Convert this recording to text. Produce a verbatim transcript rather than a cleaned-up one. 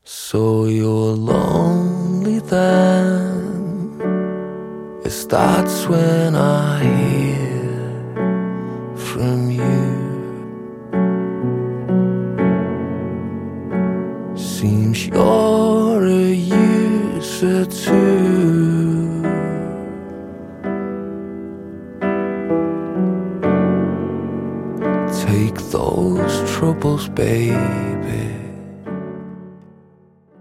So you're lonely then. It starts when I hear from you. Seems you're a user too. Take those troubles, baby,